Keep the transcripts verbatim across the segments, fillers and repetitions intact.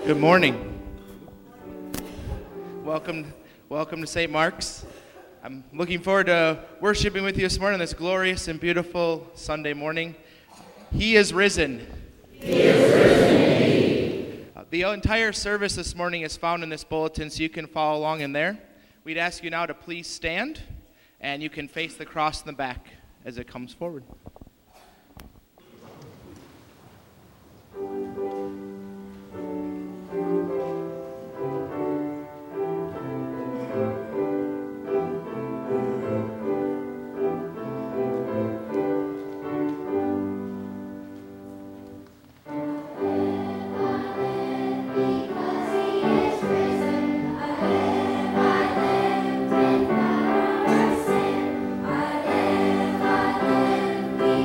Good morning. Welcome, welcome to Saint Mark's. I'm looking forward to worshiping with you this morning, this glorious and beautiful Sunday morning. He is risen. He is risen. Uh, the entire service this morning is found in this bulletin, so you can follow along in there. We'd ask you now to please stand, and you can face the cross in the back as it comes forward. I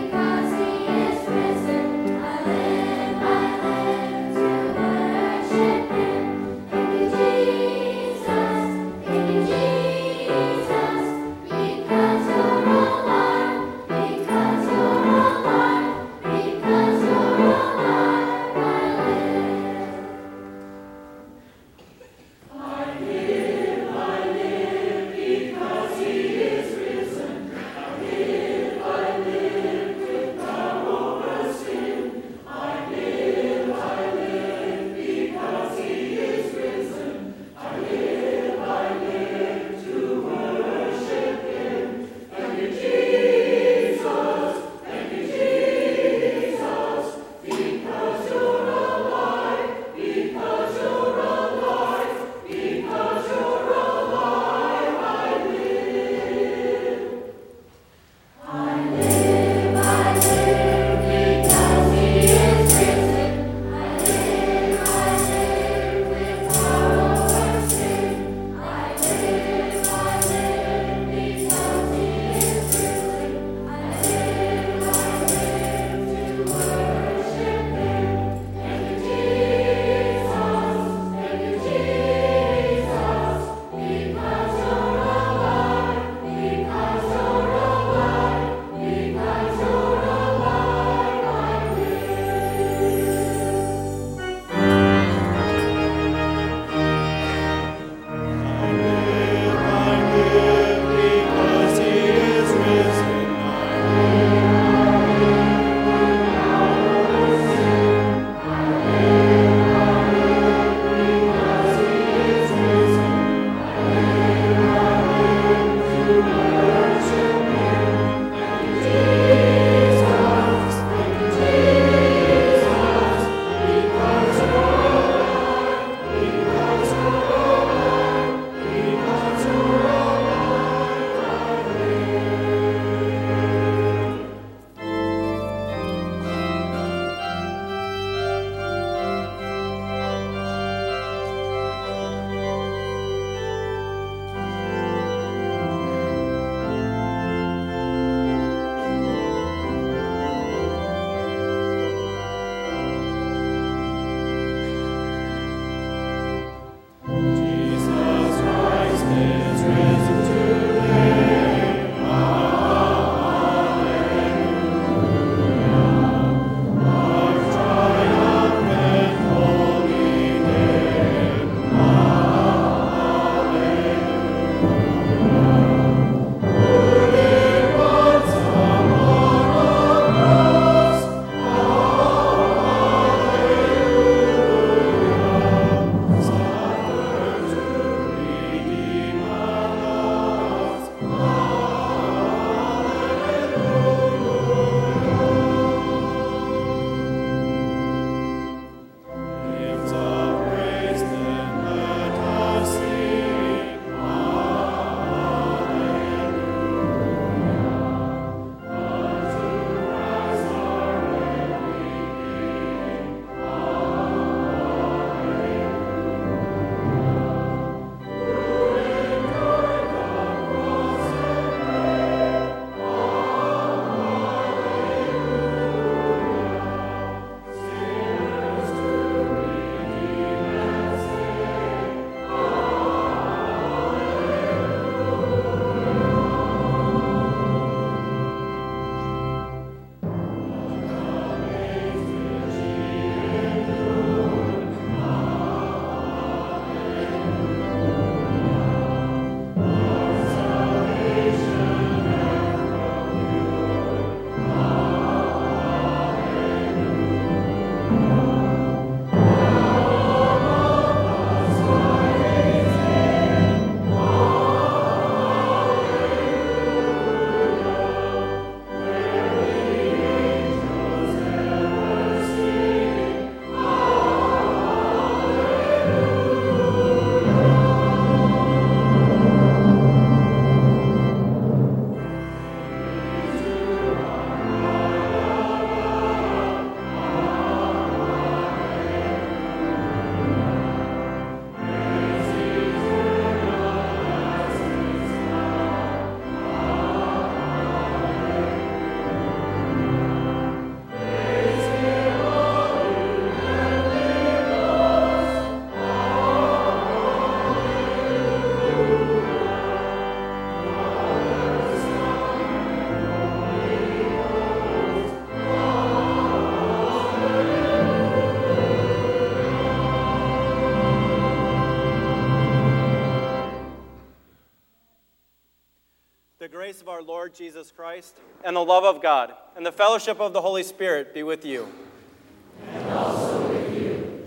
grace of our Lord Jesus Christ, and the love of God, and the fellowship of the Holy Spirit be with you. And also with you.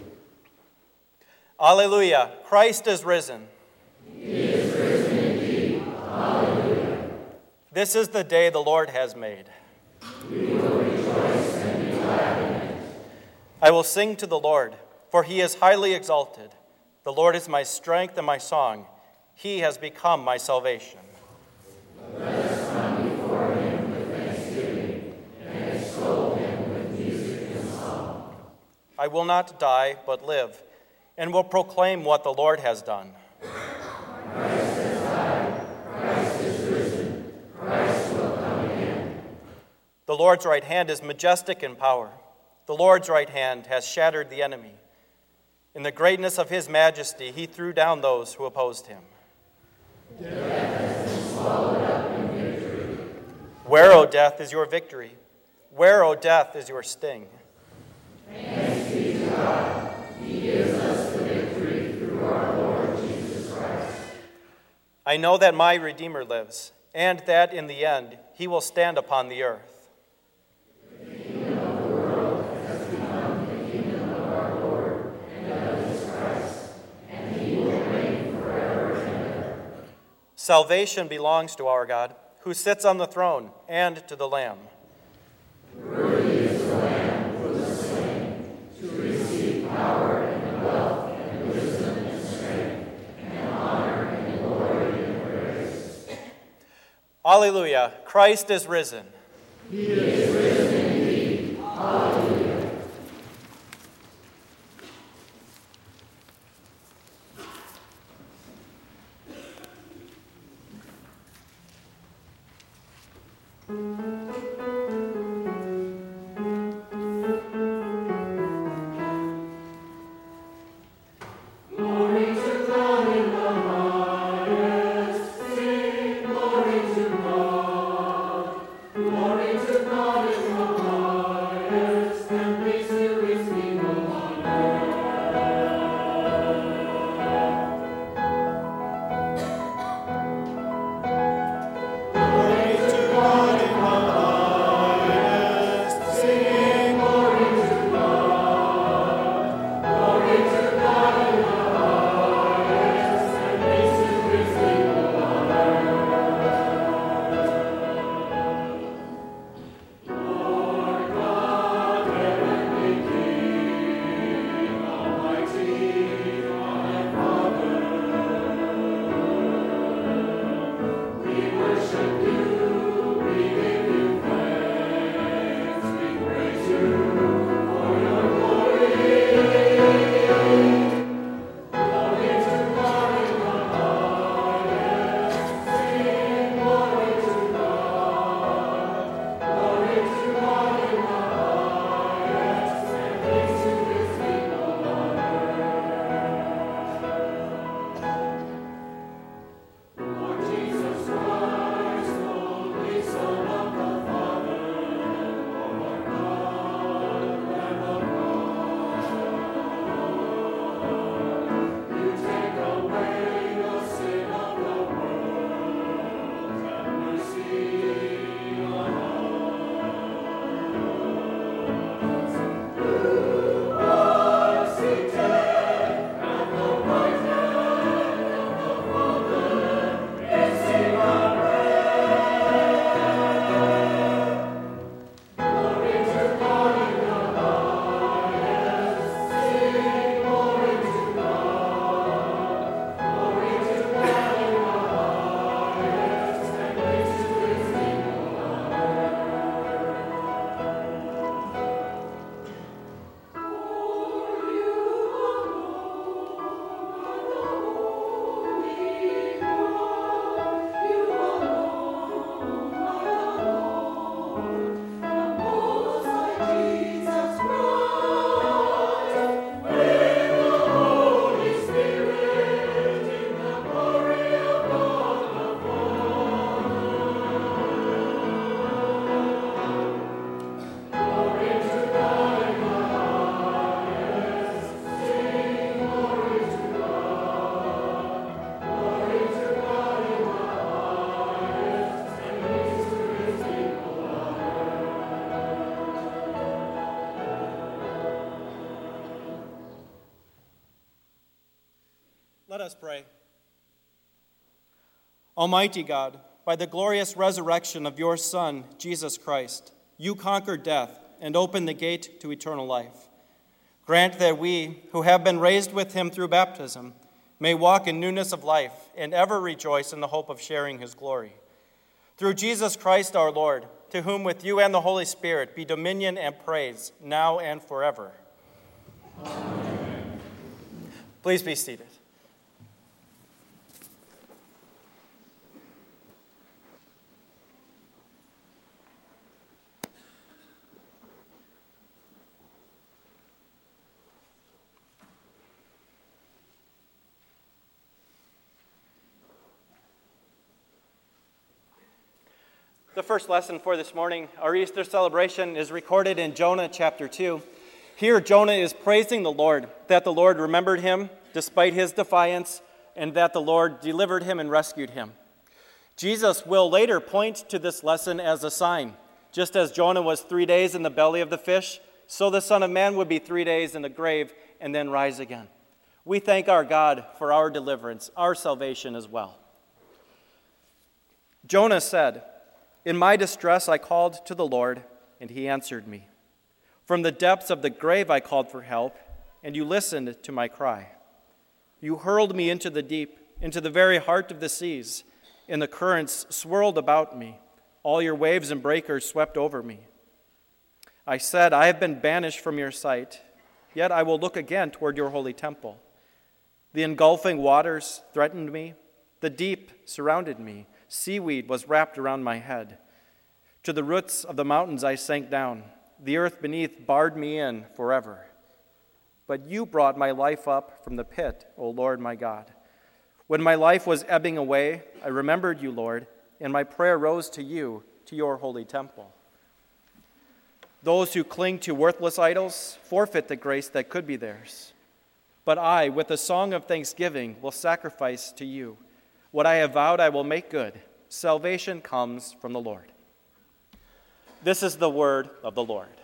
Alleluia. Christ is risen. He is risen indeed. Alleluia. This is the day the Lord has made. We will rejoice and be glad in it. I will sing to the Lord, for he is highly exalted. The Lord is my strength and my song. He has become my salvation. Let us come before him with thanksgiving and extol him with music and song. I will not die, but live, and will proclaim what the Lord has done. Christ has died. Christ is risen. Christ will come again. The Lord's right hand is majestic in power. The Lord's right hand has shattered the enemy. In the greatness of his majesty, he threw down those who opposed him. Death has been swallowed up in victory. Where, O death, is your victory? Where, O death, is your sting? Thanks be to God. He gives us the victory through our Lord Jesus Christ. I know that my Redeemer lives, and that in the end he will stand upon the earth. The kingdom of the world has become the kingdom of our Lord and of his Christ, and he will reign forever and ever. Salvation belongs to our God, who sits on the throne, and to the Lamb. Worthy is the Lamb who was slain to receive power and wealth and wisdom and strength and honor and glory and praise. Alleluia. Christ is risen. He is risen indeed. Alleluia. Glory to God in the Let us pray. Almighty God, by the glorious resurrection of your Son, Jesus Christ, you conquered death and opened the gate to eternal life. Grant that we, who have been raised with him through baptism, may walk in newness of life and ever rejoice in the hope of sharing his glory. Through Jesus Christ our Lord, to whom with you and the Holy Spirit be dominion and praise, now and forever. Amen. Please be seated. The first lesson for this morning, our Easter celebration, is recorded in Jonah chapter two. Here, Jonah is praising the Lord, that the Lord remembered him despite his defiance, and that the Lord delivered him and rescued him. Jesus will later point to this lesson as a sign. Just as Jonah was three days in the belly of the fish, so the Son of Man would be three days in the grave and then rise again. We thank our God for our deliverance, our salvation as well. Jonah said, "In my distress I called to the Lord, and he answered me. From the depths of the grave I called for help, and you listened to my cry. You hurled me into the deep, into the very heart of the seas, and the currents swirled about me. All your waves and breakers swept over me. I said, I have been banished from your sight, yet I will look again toward your holy temple. The engulfing waters threatened me. The deep surrounded me. Seaweed was wrapped around my head. To the roots of the mountains I sank down. The earth beneath barred me in forever. But you brought my life up from the pit, O Lord my God. When my life was ebbing away, I remembered you, Lord, and my prayer rose to you, to your holy temple. Those who cling to worthless idols forfeit the grace that could be theirs. But I, with a song of thanksgiving, will sacrifice to you. What I have vowed I will make good. Salvation comes from the Lord." This is the word of the Lord.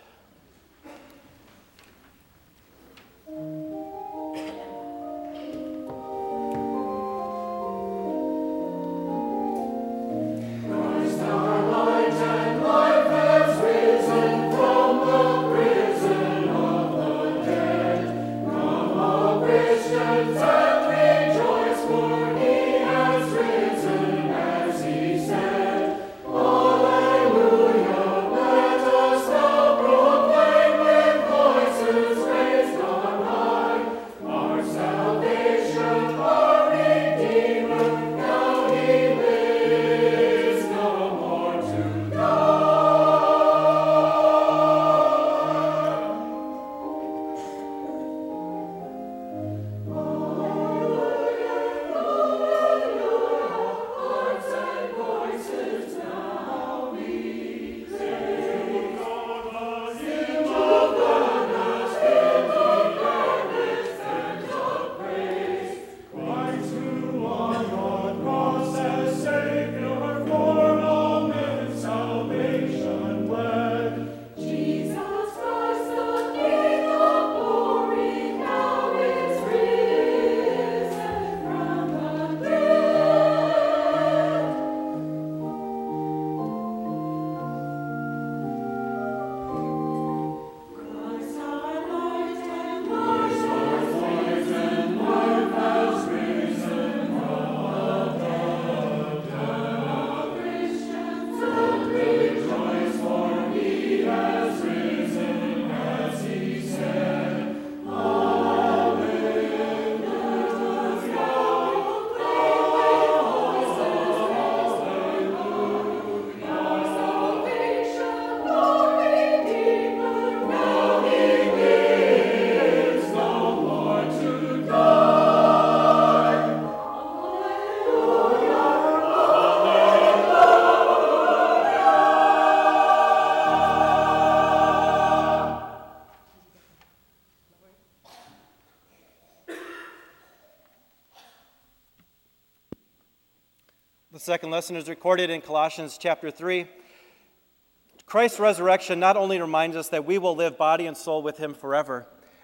The second lesson is recorded in Colossians chapter three. Christ's resurrection not only reminds us that we will live body and soul with him forever,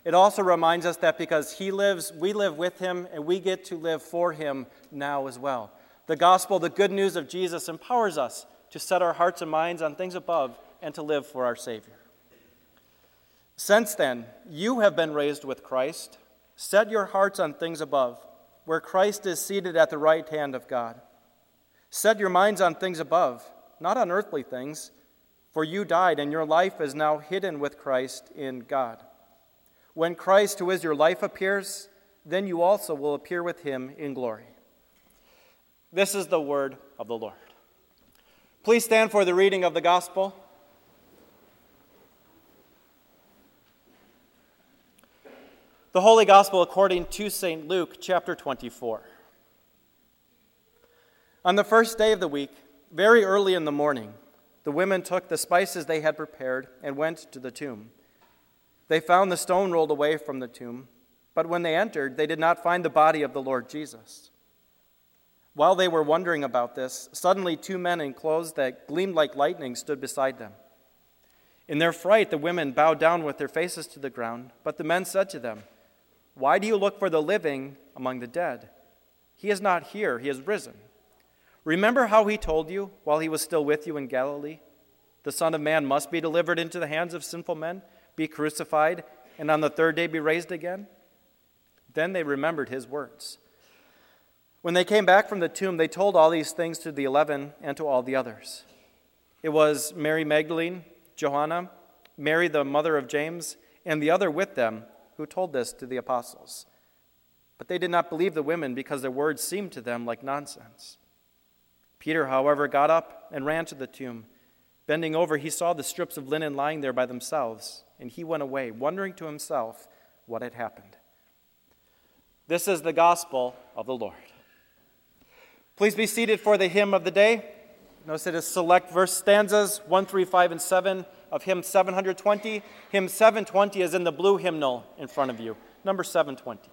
It also reminds us that because he lives, we live with him, and we get to live for him now as well. The gospel, the good news of Jesus, empowers us to set our hearts and minds on things above and to live for our Savior. Since then, you have been raised with Christ. Set your hearts on things above, where Christ is seated at the right hand of God. Set your minds on things above, not on earthly things, for you died, and your life is now hidden with Christ in God. When Christ, who is your life, appears, then you also will appear with him in glory. This is the word of the Lord. Please stand for the reading of the gospel. The Holy Gospel according to Saint Luke, chapter twenty-four. On the first day of the week, very early in the morning, the women took the spices they had prepared and went to the tomb. They found the stone rolled away from the tomb, but when they entered, they did not find the body of the Lord Jesus. While they were wondering about this, suddenly two men in clothes that gleamed like lightning stood beside them. In their fright, the women bowed down with their faces to the ground, but the men said to them, "Why do you look for the living among the dead? He is not here, he has risen. Remember how he told you while he was still with you in Galilee? The Son of Man must be delivered into the hands of sinful men, be crucified, and on the third day be raised again?" Then they remembered his words. When they came back from the tomb, they told all these things to the eleven and to all the others. It was Mary Magdalene, Johanna, Mary the mother of James, and the other with them who told this to the apostles. But they did not believe the women because their words seemed to them like nonsense. Peter, however, got up and ran to the tomb. Bending over, he saw the strips of linen lying there by themselves, and he went away, wondering to himself what had happened. This is the gospel of the Lord. Please be seated for the hymn of the day. Notice it is select verse stanzas one, three, five, and seven of hymn seven hundred twenty. Hymn seven twenty is in the blue hymnal in front of you. Number seven twenty.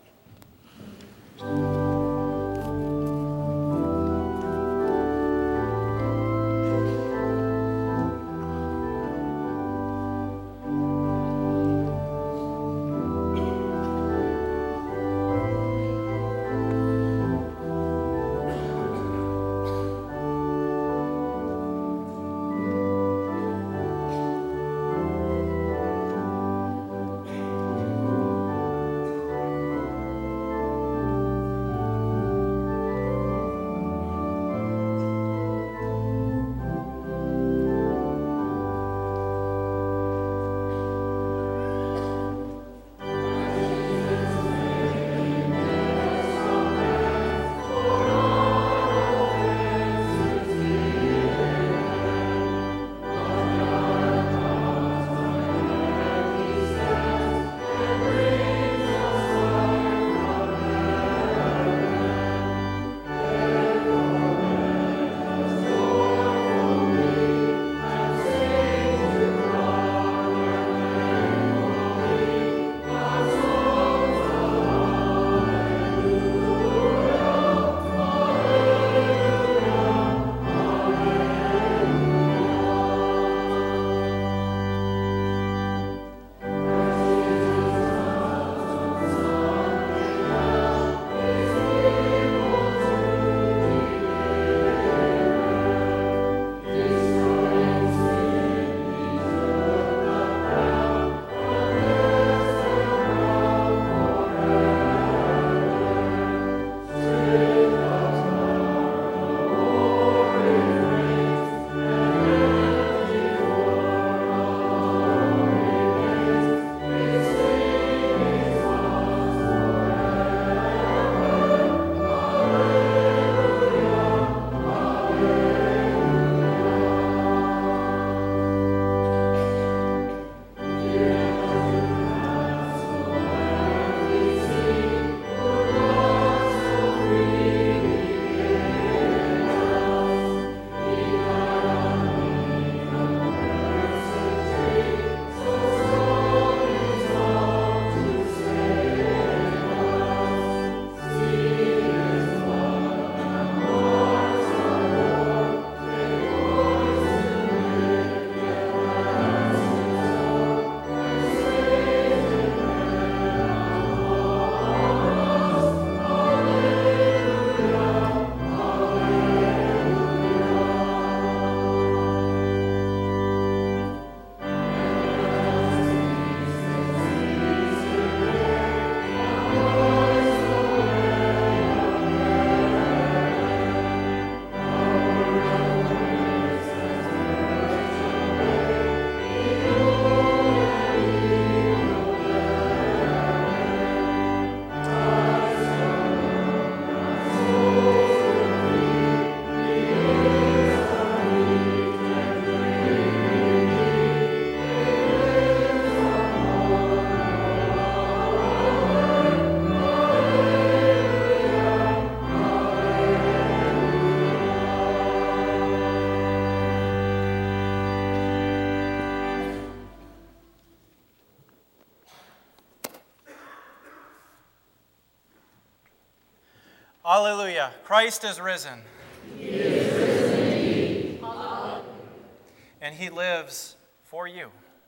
Hallelujah. Christ is risen. He is risen indeed. Hallelujah. And he lives for you.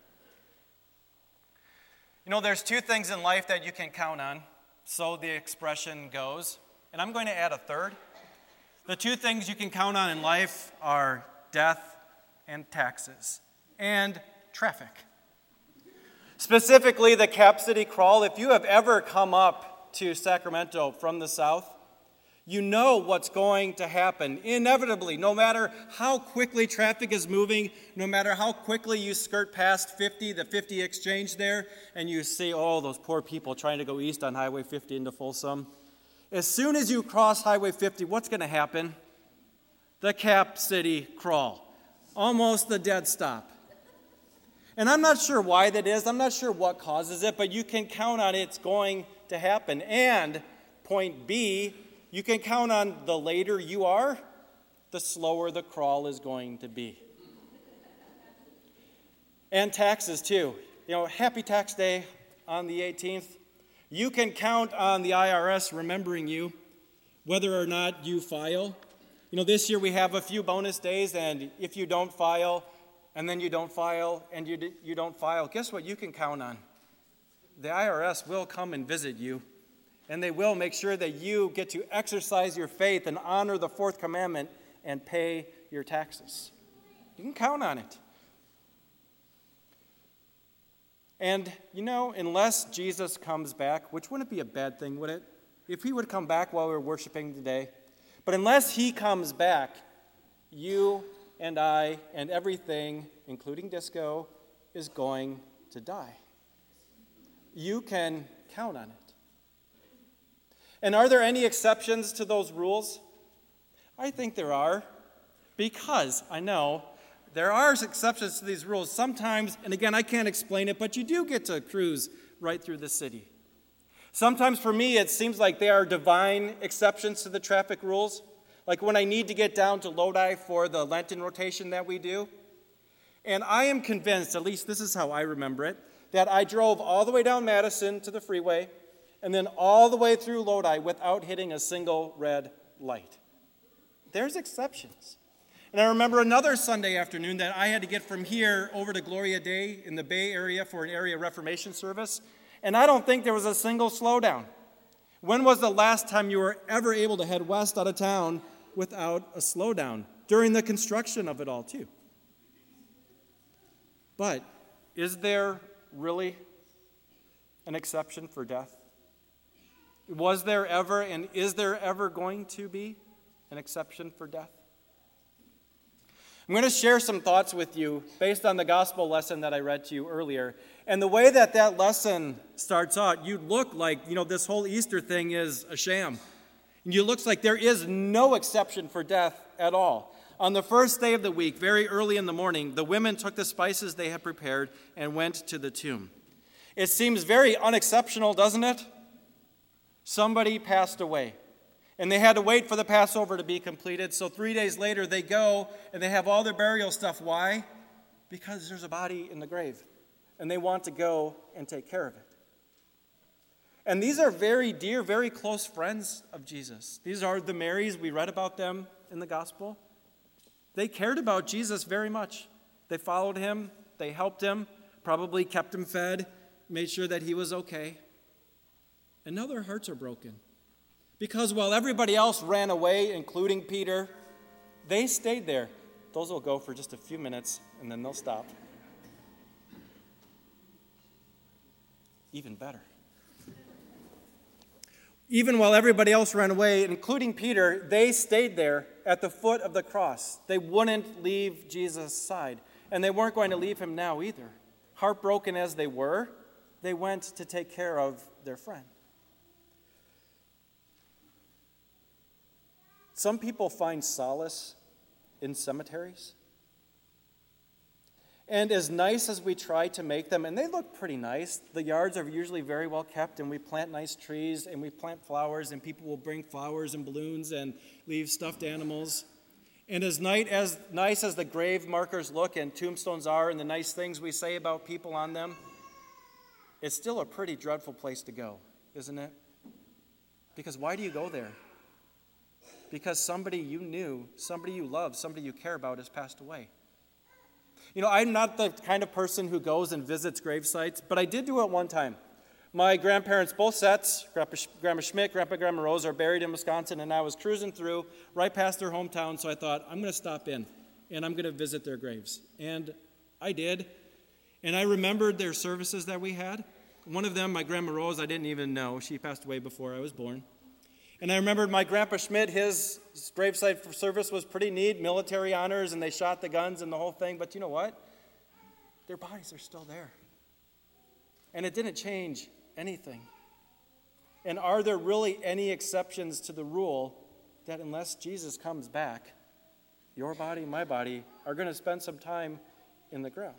You know, there's two things in life that you can count on, so the expression goes. And I'm going to add a third. The two things you can count on in life are death and taxes and traffic. Specifically, the Cap City Crawl. If you have ever come up to Sacramento from the south, you know what's going to happen. Inevitably, no matter how quickly traffic is moving, no matter how quickly you skirt past fifty, the fifty exchange there, and you see, oh, those poor people trying to go east on Highway fifty into Folsom. As soon as you cross Highway fifty, what's going to happen? The Cap City Crawl. Almost the dead stop. And I'm not sure why that is. I'm not sure what causes it, but you can count on it's going to happen. And point B, you can count on the later you are, the slower the crawl is going to be. And taxes, too. You know, happy tax day on the eighteenth. You can count on the I R S remembering you, whether or not you file. You know, this year we have a few bonus days, and if you don't file, and then you don't file, and you, you don't file, guess what you can count on? The I R S will come and visit you. And they will make sure that you get to exercise your faith and honor the fourth commandment and pay your taxes. You can count on it. And, you know, unless Jesus comes back, which wouldn't be a bad thing, would it? If he would come back while we were worshiping today. But unless he comes back, you and I and everything, including disco, is going to die. You can count on it. And are there any exceptions to those rules? I think there are, because I know there are exceptions to these rules. Sometimes, and again, I can't explain it, but you do get to cruise right through the city. Sometimes for me, it seems like there are divine exceptions to the traffic rules, like when I need to get down to Lodi for the Lenten rotation that we do. And I am convinced, at least this is how I remember it, that I drove all the way down Madison to the freeway, and then all the way through Lodi without hitting a single red light. There's exceptions. And I remember another Sunday afternoon that I had to get from here over to Gloria Dei in the Bay Area for an area Reformation service, and I don't think there was a single slowdown. When was the last time you were ever able to head west out of town without a slowdown? During the construction of it all, too. But is there really an exception for death? Was there ever, and is there ever going to be an exception for death? I'm going to share some thoughts with you based on the gospel lesson that I read to you earlier. And the way that that lesson starts out, you look like, you know, this whole Easter thing is a sham. And you looks like there is no exception for death at all. On the first day of the week, very early in the morning, the women took the spices they had prepared and went to the tomb. It seems very unexceptional, doesn't it? Somebody passed away, and they had to wait for the Passover to be completed. So three days later, they go, and they have all their burial stuff. Why? Because there's a body in the grave, and they want to go and take care of it. And these are very dear, very close friends of Jesus. These are the Marys. We read about them in the gospel. They cared about Jesus very much. They followed him. They helped him, probably kept him fed, made sure that he was okay. And now their hearts are broken. Because while everybody else ran away, including Peter, they stayed there. Those will go for just a few minutes, and then they'll stop. Even better. Even while everybody else ran away, including Peter, they stayed there at the foot of the cross. They wouldn't leave Jesus' side, and they weren't going to leave him now either. Heartbroken as they were, they went to take care of their friend. Some people find solace in cemeteries. And as nice as we try to make them, and they look pretty nice, the yards are usually very well kept, and we plant nice trees, and we plant flowers, and people will bring flowers and balloons and leave stuffed animals. And as nice as, nice as the grave markers look and tombstones are and the nice things we say about people on them, it's still a pretty dreadful place to go, isn't it? Because why do you go there? because somebody you knew, somebody you love, somebody you care about has passed away. You know, I'm not the kind of person who goes and visits grave sites, but I did do it one time. My grandparents, both sets, Grandpa, Grandma Schmidt, Grandpa and Grandma Rose, are buried in Wisconsin, and I was cruising through right past their hometown, so I thought, I'm going to stop in, and I'm going to visit their graves. And I did, and I remembered their services that we had. One of them, my Grandma Rose, I didn't even know. She passed away before I was born. And I remembered my Grandpa Schmidt, his gravesite service was pretty neat, military honors, and they shot the guns and the whole thing. But you know what? Their bodies are still there. And it didn't change anything. And are there really any exceptions to the rule that unless Jesus comes back, your body, my body, are going to spend some time in the ground?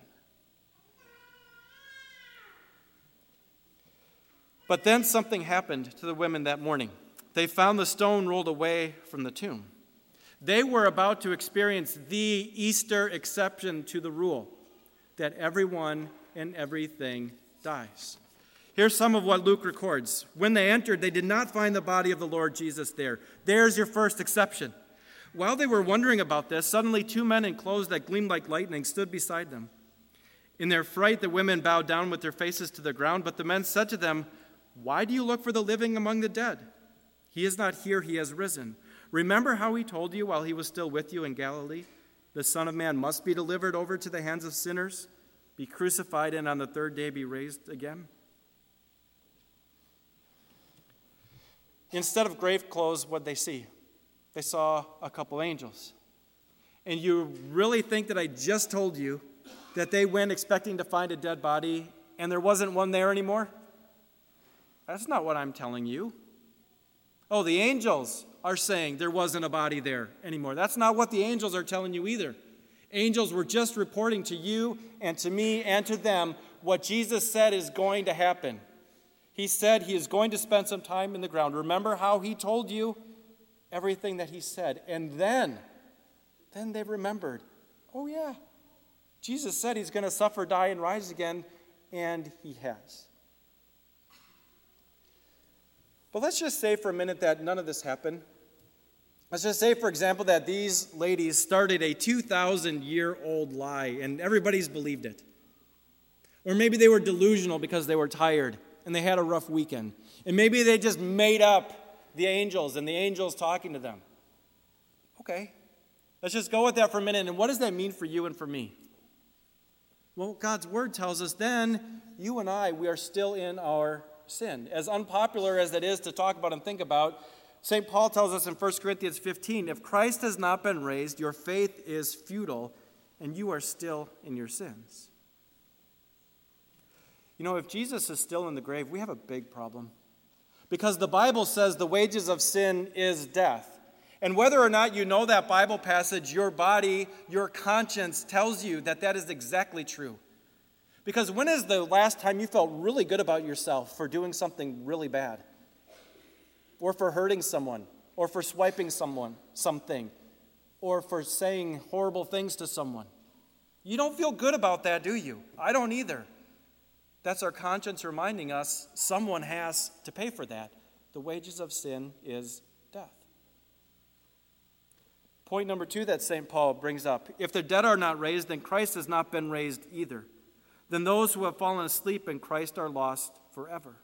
But then something happened to the women that morning. They found the stone rolled away from the tomb. They were about to experience the Easter exception to the rule that everyone and everything dies. Here's some of what Luke records. When they entered, they did not find the body of the Lord Jesus there. There's your first exception. While they were wondering about this, suddenly two men in clothes that gleamed like lightning stood beside them. In their fright, the women bowed down with their faces to the ground, but the men said to them, "Why do you look for the living among the dead? He is not here, he has risen. Remember how he told you while he was still with you in Galilee? The Son of Man must be delivered over to the hands of sinners, be crucified, and on the third day be raised again." Instead of grave clothes, what'd they see? They saw a couple angels. And you really think that I just told you that they went expecting to find a dead body and there wasn't one there anymore? That's not what I'm telling you. Oh, the angels are saying there wasn't a body there anymore. That's not what the angels are telling you either. Angels were just reporting to you and to me and to them what Jesus said is going to happen. He said he is going to spend some time in the ground. Remember how he told you everything that he said. And then, then they remembered, oh yeah, Jesus said he's going to suffer, die, and rise again, and he has. But let's just say for a minute that none of this happened. Let's just say, for example, that these ladies started a two thousand year old lie and everybody's believed it. Or maybe they were delusional because they were tired and they had a rough weekend. And maybe they just made up the angels and the angels talking to them. Okay, let's just go with that for a minute. And what does that mean for you and for me? Well, God's word tells us then you and I, we are still in our sin. As unpopular as that is to talk about and think about, Saint Paul tells us in First Corinthians fifteen, if Christ has not been raised, your faith is futile, and you are still in your sins. You know, if Jesus is still in the grave, we have a big problem. Because the Bible says the wages of sin is death. And whether or not you know that Bible passage, your body, your conscience tells you that that is exactly true. Because when is the last time you felt really good about yourself for doing something really bad? Or for hurting someone? Or for swiping someone, something? Or for saying horrible things to someone? You don't feel good about that, do you? I don't either. That's our conscience reminding us someone has to pay for that. The wages of sin is death. Point number two that Saint Paul brings up. If the dead are not raised, then Christ has not been raised either. Then those who have fallen asleep in Christ are lost forever.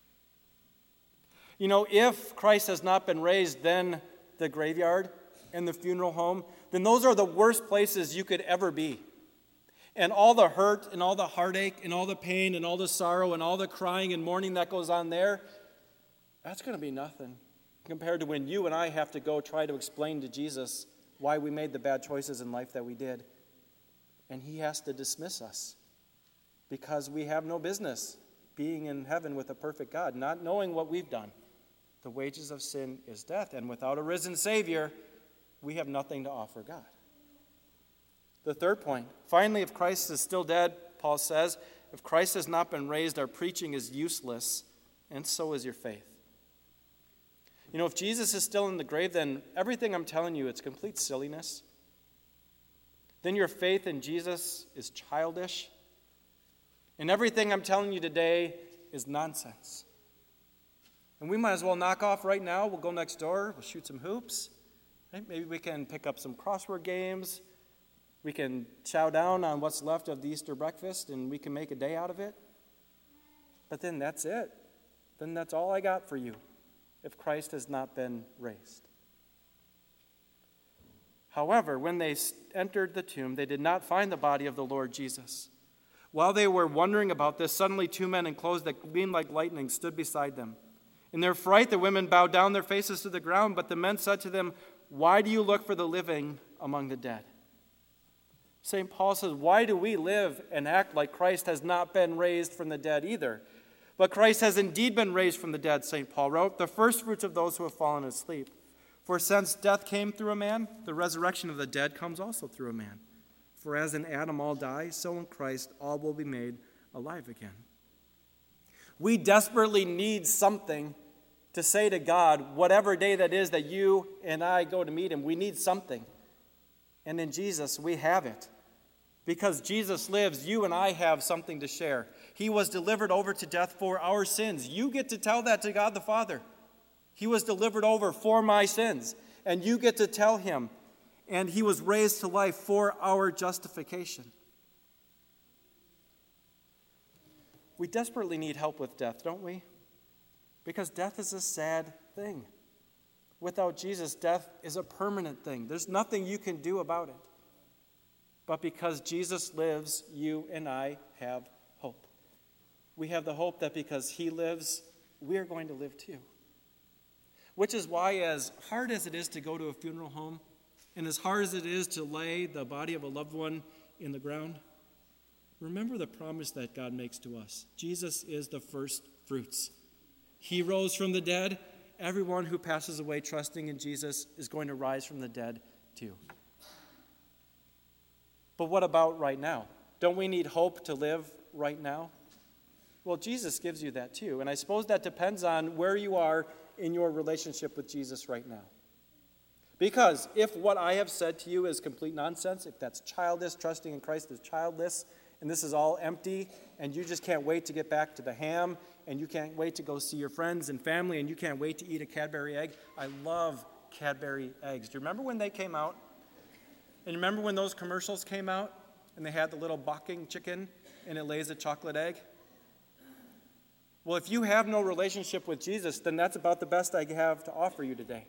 You know, if Christ has not been raised, then the graveyard and the funeral home, then those are the worst places you could ever be. And all the hurt and all the heartache and all the pain and all the sorrow and all the crying and mourning that goes on there, that's going to be nothing compared to when you and I have to go try to explain to Jesus why we made the bad choices in life that we did. And he has to dismiss us because we have no business being in heaven with a perfect God, not knowing what we've done. The wages of sin is death, and without a risen Savior, we have nothing to offer God. The third point, finally, if Christ is still dead, Paul says, if Christ has not been raised, our preaching is useless, and so is your faith. You know, if Jesus is still in the grave, then everything I'm telling you, it's complete silliness. Then your faith in Jesus is childish, and everything I'm telling you today is nonsense. And we might as well knock off right now. We'll go next door, we'll shoot some hoops, Right? Maybe we can pick up some crossword games. We can chow down on what's left of the Easter breakfast, and we can make a day out of it. But then that's it. Then that's all I got for you if Christ has not been raised. However, when they entered the tomb, they did not find the body of the Lord Jesus. While they were wondering about this, suddenly two men in clothes that gleamed like lightning stood beside them. In their fright, the women bowed down their faces to the ground, but the men said to them, "Why do you look for the living among the dead?" Saint Paul says, why do we live and act like Christ has not been raised from the dead either? But Christ has indeed been raised from the dead, Saint Paul wrote, the first fruits of those who have fallen asleep. For since death came through a man, the resurrection of the dead comes also through a man. For as in Adam all die, so in Christ all will be made alive again. We desperately need something to say to God, whatever day that is that you and I go to meet him, we need something. And in Jesus, we have it. Because Jesus lives, you and I have something to share. He was delivered over to death for our sins. You get to tell that to God the Father. He was delivered over for my sins. And you get to tell him. And he was raised to life for our justification. We desperately need help with death, don't we? Because death is a sad thing. Without Jesus, death is a permanent thing. There's nothing you can do about it. But because Jesus lives, you and I have hope. We have the hope that because he lives, we are going to live too. Which is why, as hard as it is to go to a funeral home, and as hard as it is to lay the body of a loved one in the ground, remember the promise that God makes to us. Jesus is the first fruits. He rose from the dead. Everyone who passes away trusting in Jesus is going to rise from the dead too. But what about right now? Don't we need hope to live right now? Well, Jesus gives you that too. And I suppose that depends on where you are in your relationship with Jesus right now. Because if what I have said to you is complete nonsense, if that's childish, trusting in Christ is childless, and this is all empty, and you just can't wait to get back to the ham, and you can't wait to go see your friends and family, and you can't wait to eat a Cadbury egg. I love Cadbury eggs. Do you remember when they came out? And remember when those commercials came out, and they had the little bucking chicken, and it lays a chocolate egg? Well, if you have no relationship with Jesus, then that's about the best I have to offer you today.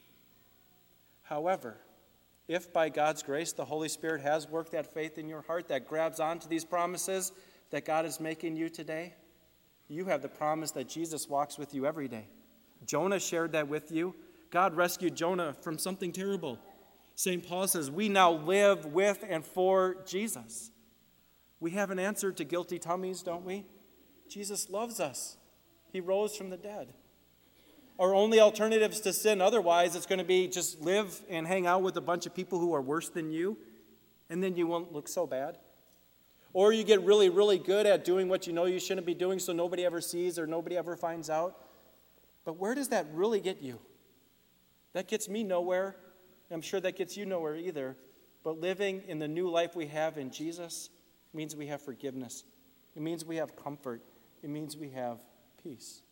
However, if by God's grace the Holy Spirit has worked that faith in your heart that grabs onto these promises that God is making you today, you have the promise that Jesus walks with you every day. Jonah shared that with you. God rescued Jonah from something terrible. Saint Paul says, we now live with and for Jesus. We have an answer to guilty tummies, don't we? Jesus loves us. He rose from the dead. Our only alternatives to sin otherwise, it's going to be just live and hang out with a bunch of people who are worse than you, and then you won't look so bad. Or you get really, really good at doing what you know you shouldn't be doing so nobody ever sees or nobody ever finds out. But where does that really get you? That gets me nowhere. I'm sure that gets you nowhere either. But living in the new life we have in Jesus means we have forgiveness. It means we have comfort. It means we have peace.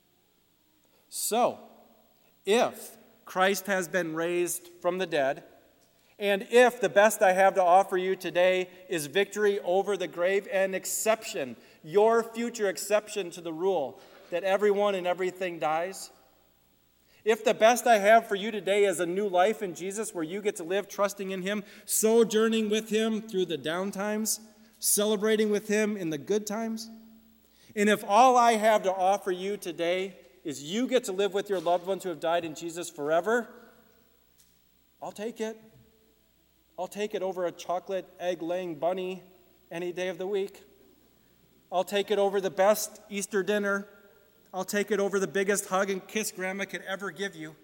So, if Christ has been raised from the dead, and if the best I have to offer you today is victory over the grave, an exception, your future exception to the rule that everyone and everything dies, if the best I have for you today is a new life in Jesus where you get to live trusting in him, sojourning with him through the down times, celebrating with him in the good times, and if all I have to offer you today is you get to live with your loved ones who have died in Jesus forever, I'll take it. I'll take it over a chocolate egg-laying bunny any day of the week. I'll take it over the best Easter dinner. I'll take it over the biggest hug and kiss Grandma could ever give you.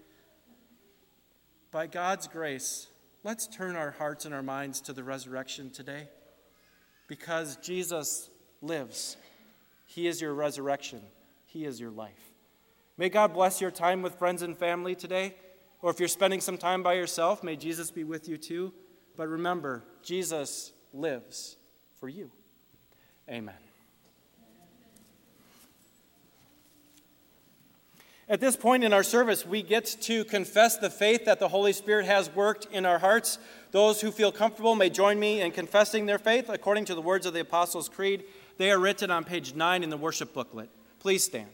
By God's grace, let's turn our hearts and our minds to the resurrection today. Because Jesus lives. He is your resurrection. He is your life. May God bless your time with friends and family today. Or if you're spending some time by yourself, may Jesus be with you too. But remember, Jesus lives for you. Amen. At this point in our service, we get to confess the faith that the Holy Spirit has worked in our hearts. Those who feel comfortable may join me in confessing their faith according to the words of the Apostles' Creed. They are written on page nine in the worship booklet. Please stand.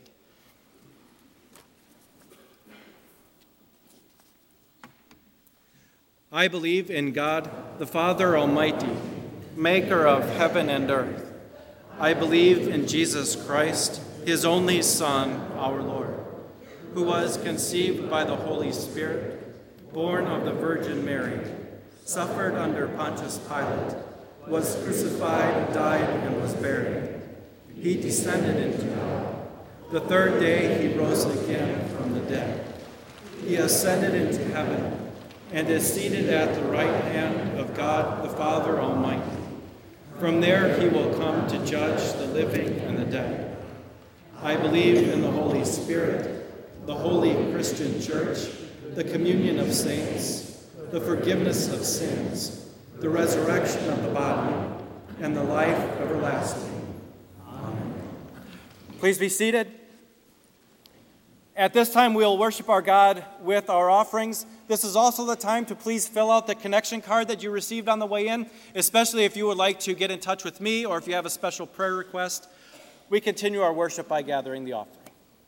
I believe in God, the Father Almighty, maker of heaven and earth. I believe in Jesus Christ, his only Son, our Lord, who was conceived by the Holy Spirit, born of the Virgin Mary, suffered under Pontius Pilate, was crucified, died, and was buried. He descended into hell. The third day he rose again from the dead. He ascended into heaven and is seated at the right hand of God the Father Almighty. From there he will come to judge the living and the dead. I believe in the Holy Spirit, the holy Christian church, the communion of saints, the forgiveness of sins, the resurrection of the body, and the life everlasting. Amen. Please be seated. At this time, we'll worship our God with our offerings. This is also the time to please fill out the connection card that you received on the way in, especially if you would like to get in touch with me or if you have a special prayer request. We continue our worship by gathering the offering.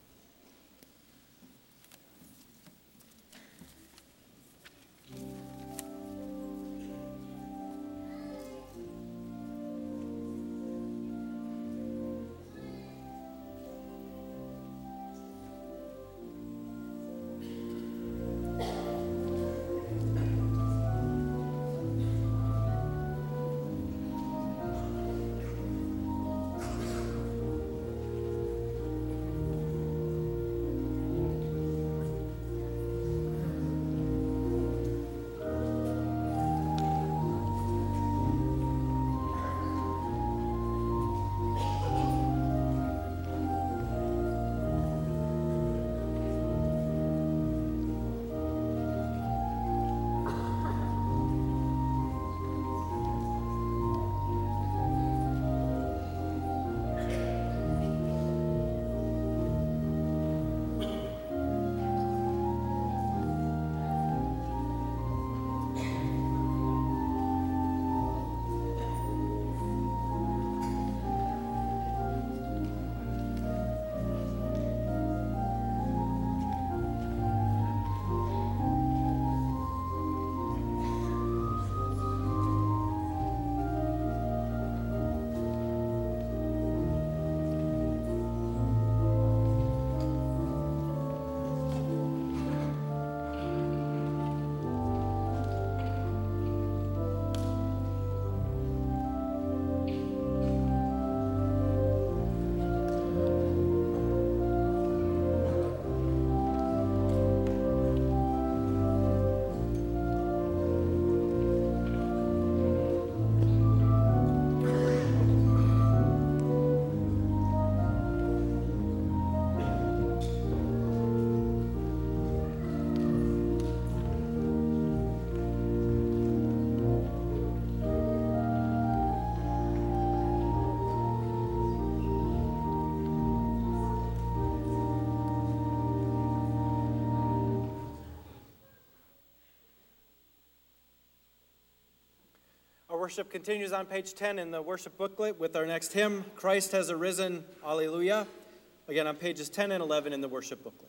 Worship continues on page ten in the worship booklet with our next hymn, Christ Has Arisen, Alleluia. Again, on pages ten and eleven in the worship booklet.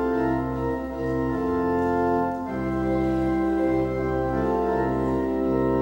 Alleluia.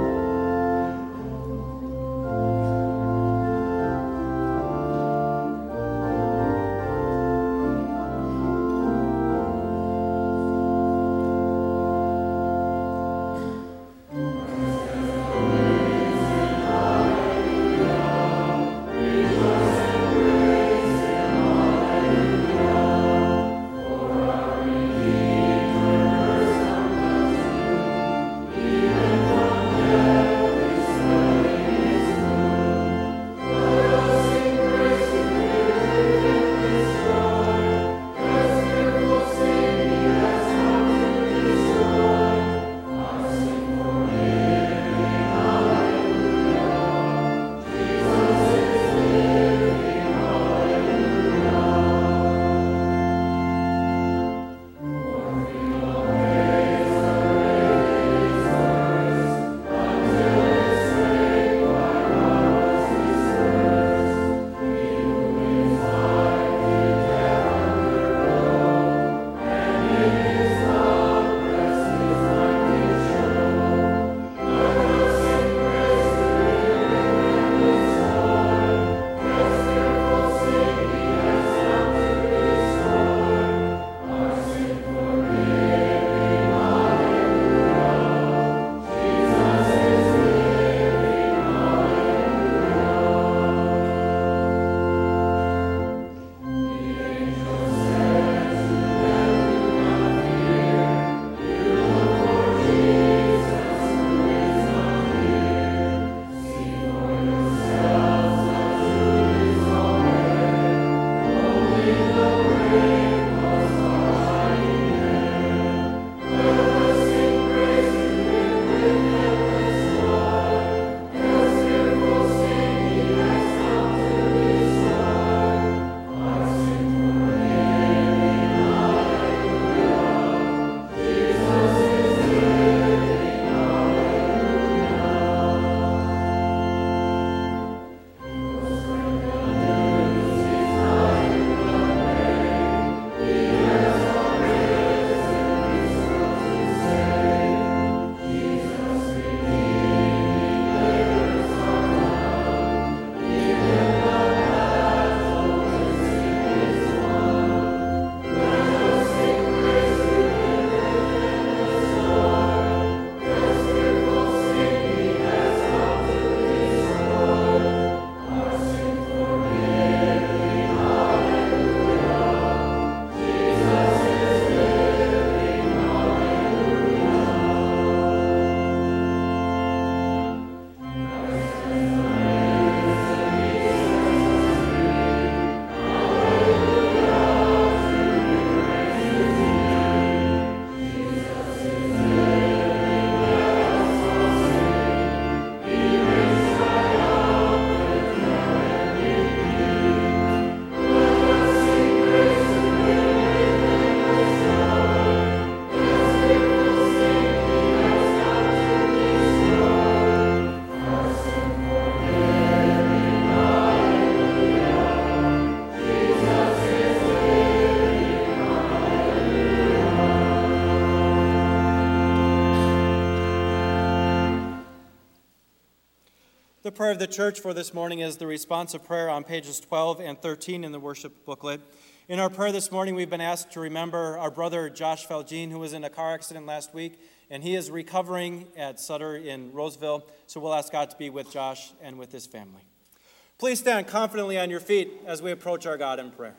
prayer of the church for this morning is the responsive prayer on pages twelve and thirteen in the worship booklet. In our prayer this morning, we've been asked to remember our brother Josh Faljean, who was in a car accident last week, and he is recovering at Sutter in Roseville. So we'll ask God to be with Josh and with his family. Please stand confidently on your feet as we approach our God in prayer.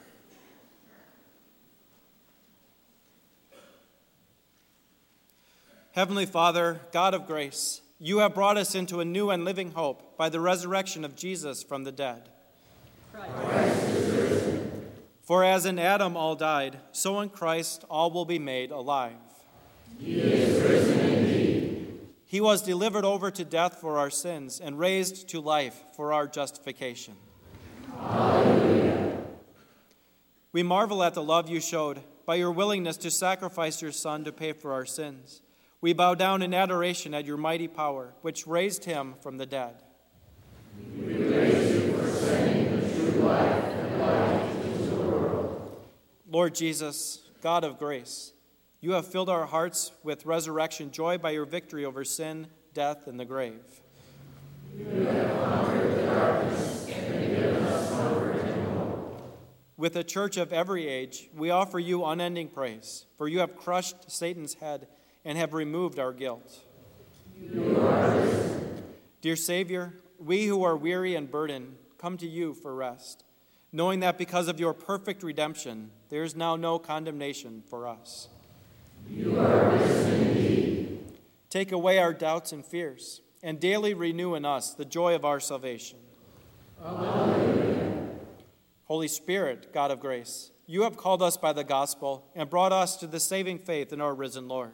Heavenly Father, God of grace, you have brought us into a new and living hope by the resurrection of Jesus from the dead. Christ is risen. For as in Adam all died, so in Christ all will be made alive. He is risen indeed. He was delivered over to death for our sins and raised to life for our justification. Hallelujah. We marvel at the love you showed by your willingness to sacrifice your Son to pay for our sins. We bow down in adoration at your mighty power, which raised him from the dead. We praise you for sending the true life and light into the world. Lord Jesus, God of grace, you have filled our hearts with resurrection joy by your victory over sin, death, and the grave. You have conquered the darkness and given us comfort and hope. With a church of every age, we offer you unending praise, for you have crushed Satan's head and have removed our guilt. You are risen. Dear Savior, we who are weary and burdened come to you for rest, knowing that because of your perfect redemption, there is now no condemnation for us. You are risen indeed. Take away our doubts and fears, and daily renew in us the joy of our salvation. Hallelujah. Holy Spirit, God of grace, you have called us by the gospel and brought us to the saving faith in our risen Lord.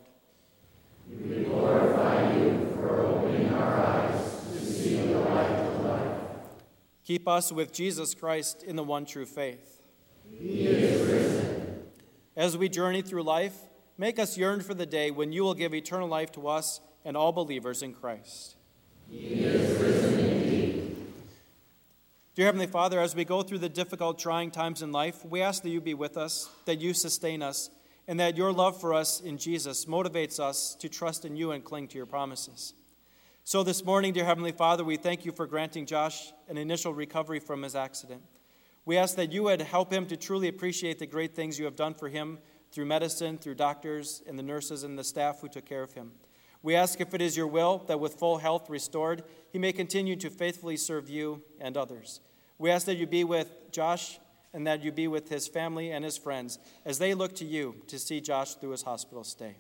We glorify you for opening our eyes to see the light of life. Keep us with Jesus Christ in the one true faith. He is risen. As we journey through life, make us yearn for the day when you will give eternal life to us and all believers in Christ. He is risen indeed. Dear Heavenly Father, as we go through the difficult, trying times in life, we ask that you be with us, that you sustain us, and that your love for us in Jesus motivates us to trust in you and cling to your promises. So this morning, dear Heavenly Father, we thank you for granting Josh an initial recovery from his accident. We ask that you would help him to truly appreciate the great things you have done for him through medicine, through doctors and the nurses and the staff who took care of him. We ask, if it is your will, that with full health restored, he may continue to faithfully serve you and others. We ask that you be with Josh and that you be with his family and his friends as they look to you to see Josh through his hospital stay.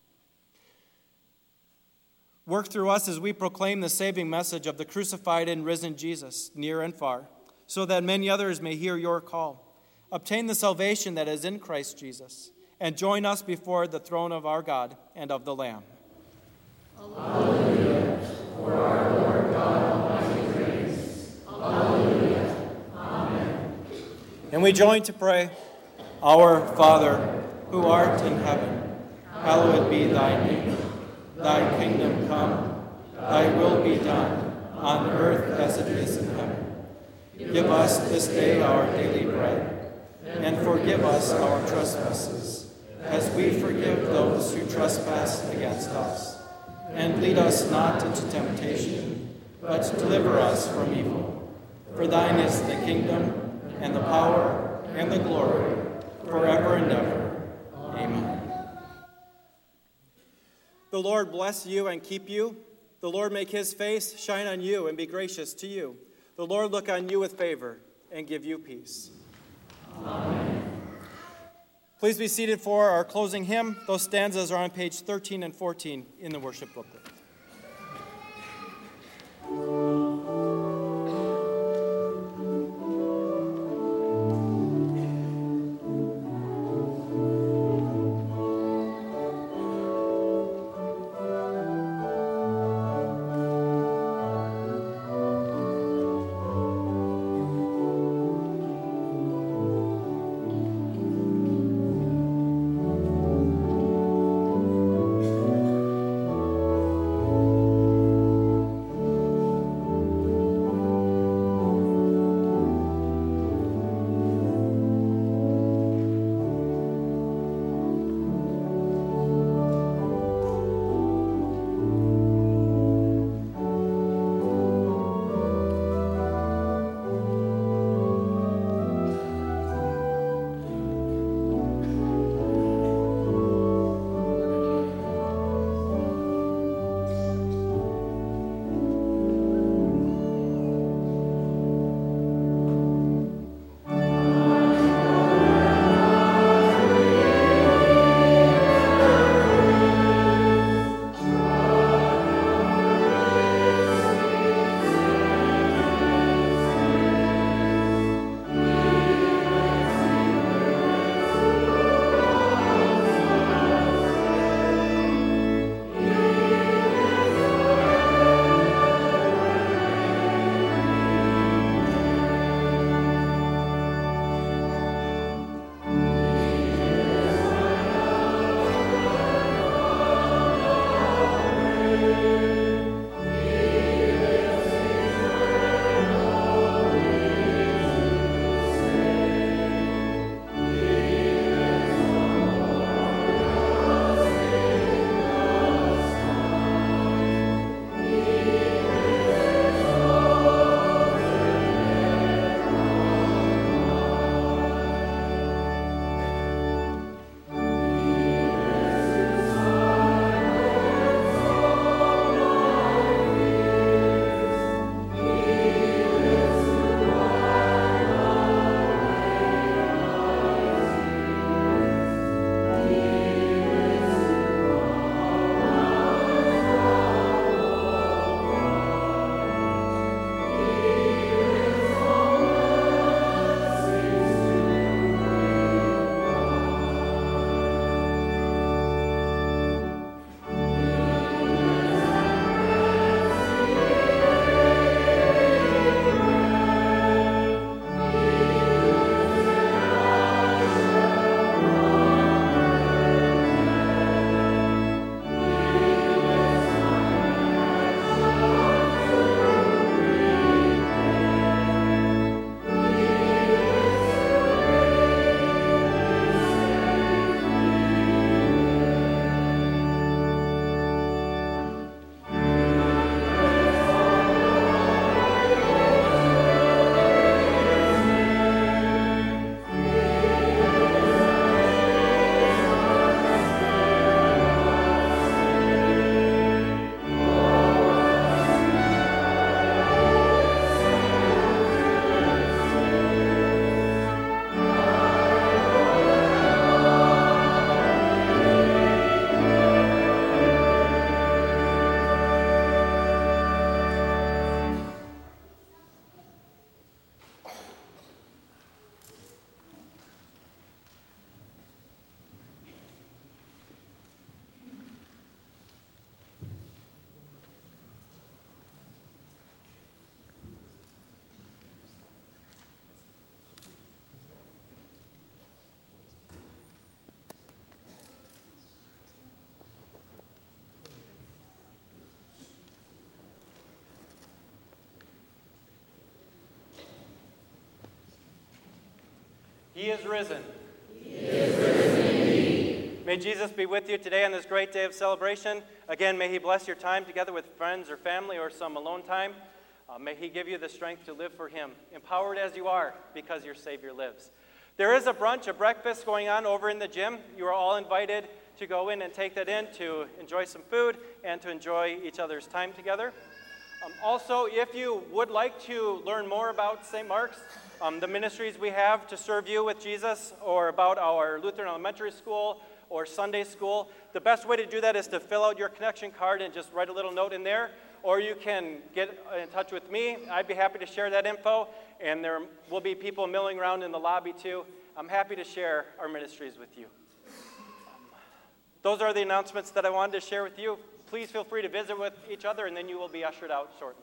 Work through us as we proclaim the saving message of the crucified and risen Jesus, near and far, so that many others may hear your call. Obtain the salvation that is in Christ Jesus, and join us before the throne of our God and of the Lamb. Hallelujah. For our Lord God Almighty reigns. Hallelujah. Amen. And we join to pray, Our Father, who art in heaven, hallowed be thy name. Thy kingdom come, thy will be done, on earth as it is in heaven. Give us this day our daily bread, and forgive us our trespasses, as we forgive those who trespass against us. And lead us not into temptation, but deliver us from evil. For thine is the kingdom, and the power, and the glory, forever and ever. Amen. The Lord bless you and keep you. The Lord make his face shine on you and be gracious to you. The Lord look on you with favor and give you peace. Amen. Please be seated for our closing hymn. Those stanzas are on page thirteen and fourteen in the worship booklet. He is risen. He is risen indeed. May Jesus be with you today on this great day of celebration. Again, may he bless your time together with friends or family or some alone time. Uh, may he give you the strength to live for him, empowered as you are because your Savior lives. There is a brunch, a breakfast going on over in the gym. You are all invited to go in and take that in to enjoy some food and to enjoy each other's time together. Um, also, if you would like to learn more about Saint Mark's, um, the ministries we have to serve you with Jesus, or about our Lutheran Elementary School or Sunday School, the best way to do that is to fill out your connection card and just write a little note in there, or you can get in touch with me. I'd be happy to share that info, and there will be people milling around in the lobby too. I'm happy to share our ministries with you. Um, those are the announcements that I wanted to share with you. Please feel free to visit with each other, and then you will be ushered out shortly.